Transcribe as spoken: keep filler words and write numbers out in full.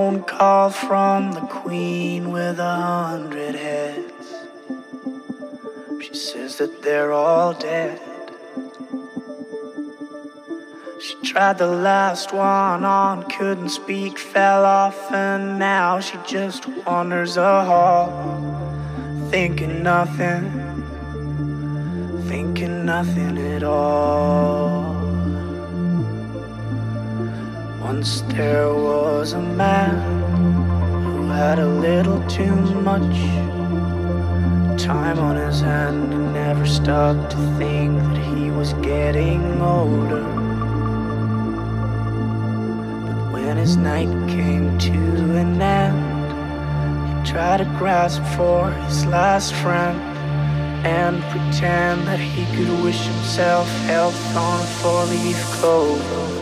phone call from the queen with a hundred heads. She says that they're all dead. She tried the last one on, couldn't speak, fell off, and now she just wanders a hall, thinking nothing, thinking nothing at all. Once there was a man who had a little too much time on his hand and never stopped to think that he was getting older. But when his night came to an end, he tried to grasp for his last friend and pretend that he could wish himself health on a four-leaf clover.